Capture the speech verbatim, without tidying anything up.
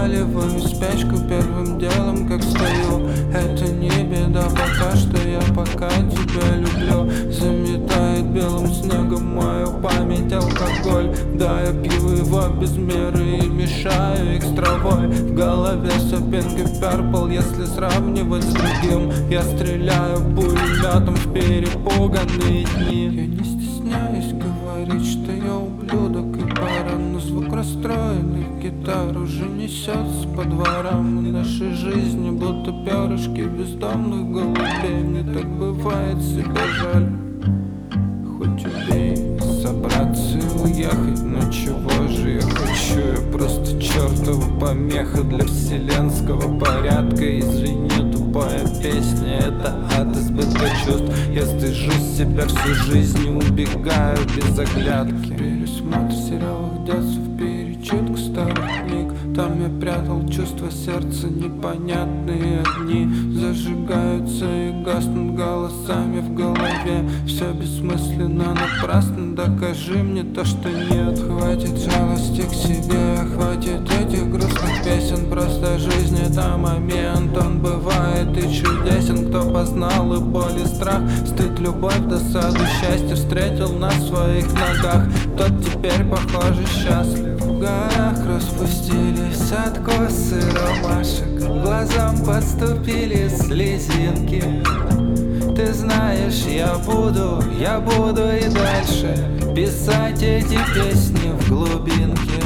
проваливаюсь в спячку первым делом, как стою. Это не беда, пока что я пока тебя люблю. Заметает белым снегом мою память алкоголь. Да, я пью его без меры и мешаю экстравой. В голове все Pink и Purple, если сравнивать с другим. Я стреляю пулеметом в перепуганные дни. Я не стесняюсь говорить, что я ублюдок и пара, но звук расстроенных гитар уже несется по дворам. В нашей жизни будто перышки бездомных голубей. Мне так бывает, себя жаль. Хоть убей, собраться и уехать, но чего же я хочу? Я просто чертова помеха для вселенского порядка. Извини, тупая песня, это от избытка чувств. Я стыжусь себя всю жизнь и убегаю без оглядки. Пересмотр сериалов детства, перечитку старых книг. Там я прятал чувства сердца, непонятные огни зажигаются и гаснут голосами в голове. Все бессмысленно, напрасно, докажи мне то, что нет. Хватит жалости к себе, хватит этих грустных песен. Просто жизнь — это момент, он бывает и чудесен. Кто познал и боль, и страх, стыд, любовь, досаду, счастье встретил на своих ногах, тот теперь, похоже, счастлив. В горах распустились откосы ромашек, глазам подступили слезинки. Ты знаешь, я буду, я буду и дальше писать эти песни в глубинке.